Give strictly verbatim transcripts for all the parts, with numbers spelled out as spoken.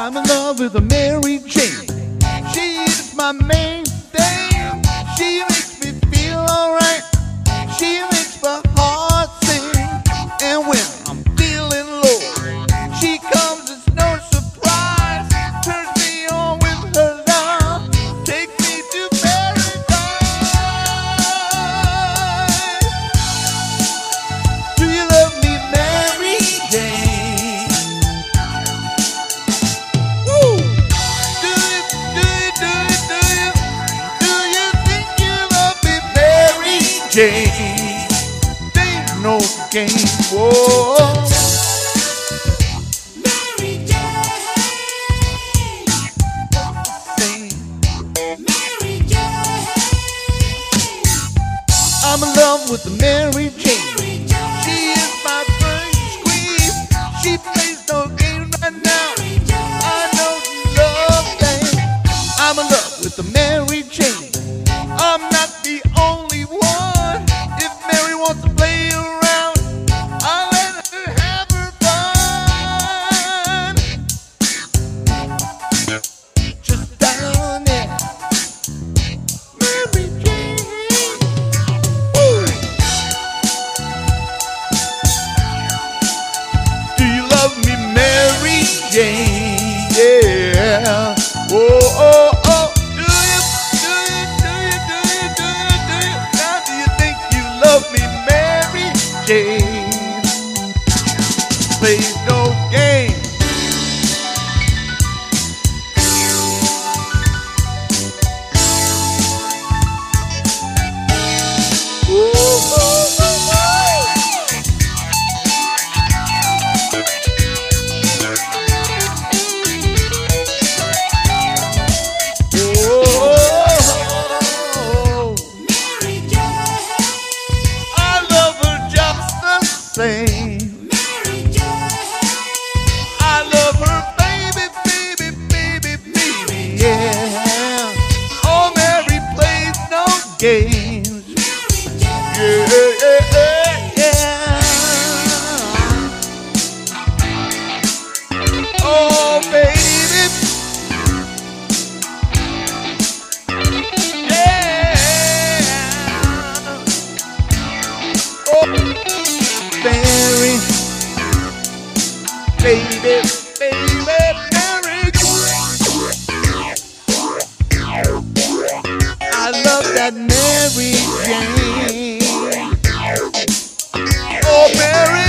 I'm in love with a Mary Jane. She is my main thing. She makes me feel alright. She makes my heart sing. And when I'm feeling low, she comes as no surprise. Turns me on with her love. Takes me to paradise. Do you love me, Mary Jane? Woo! Do you, do you, do you, do you, do you think you love me, Mary Jane? Ain't no game, whoa. Mary Jane, Sing. Mary Jane, I'm in love with the Mary Jane. Mary Jane, She is my first squeeze. She plays no games right now. I know she loves things. I'm in love with the Mary Jane. I'm not the only one. If Mary wants to play around, I'll let her have her fun. Just down there, Mary Jane. Woo! Do you love me, Mary Jane? Yeah. Oh, oh, oh. Do you, do you, do you, do you, do you, do you? Now do you think you love me, Mary Jane? Plays no game. Oh, oh, oh, oh. Oh, Mary Jane, I love her just the same. Mary Jane, I love her, baby, baby, baby, baby, yeah. Oh, Mary plays no games. Mary Jane, Yeah, yeah, yeah, yeah. Oh, baby. Yeah. Oh, Mary. Baby, baby, Mary. I love that Mary Jane. Oh, Mary.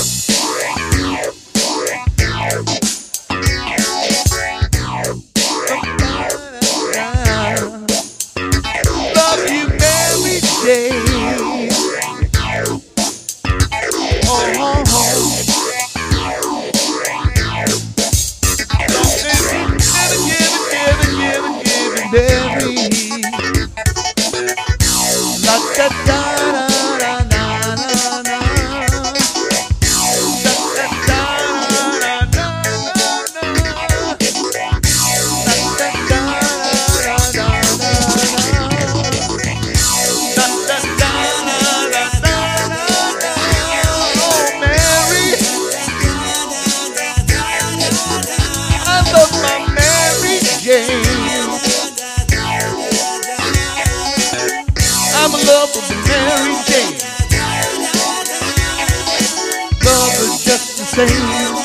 Love you, Mary Jane. Oh, oh, oh. Mary. La da da da da da da da. Da da da da da da da. Da da da da da da da. Da da da da da da da. Oh, Mary, I love my Mary Jane. I'm in love with the Mary Jane. Love her just the same.